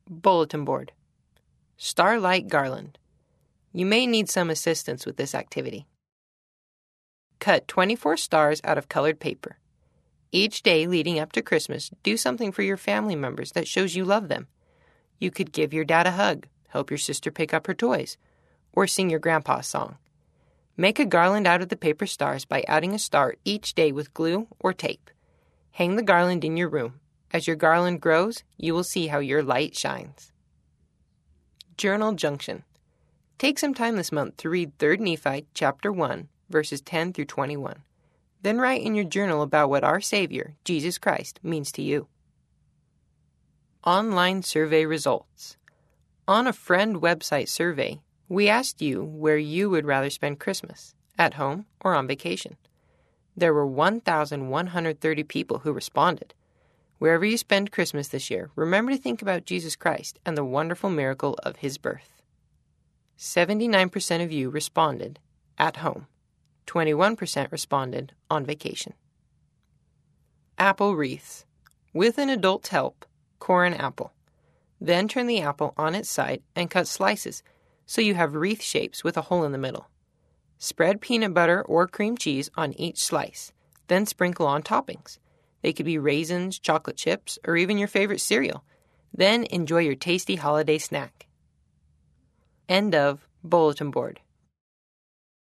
Bulletin board. Starlight garland. You may need some assistance with this activity. Cut 24 stars out of colored paper. Each day leading up to Christmas, do something for your family members that shows you love them. You could give your dad a hug, help your sister pick up her toys, or sing your grandpa's song. Make a garland out of the paper stars by adding a star each day with glue or tape. Hang the garland in your room. As your garland grows, you will see how your light shines. Journal Junction. Take some time this month to read 3 Nephi chapter 1, verses 10 through 21. Then write in your journal about what our Savior, Jesus Christ, means to you. Online survey results. On a friend website survey, we asked you where you would rather spend Christmas, at home or on vacation. There were 1,130 people who responded. Wherever you spend Christmas this year, remember to think about Jesus Christ and the wonderful miracle of his birth. 79% of you responded at home. 21% responded on vacation. Apple wreaths. With an adult's help, core an apple. Then turn the apple on its side and cut slices so you have wreath shapes with a hole in the middle. Spread peanut butter or cream cheese on each slice, then sprinkle on toppings. They could be raisins, chocolate chips, or even your favorite cereal. Then enjoy your tasty holiday snack. End of bulletin board.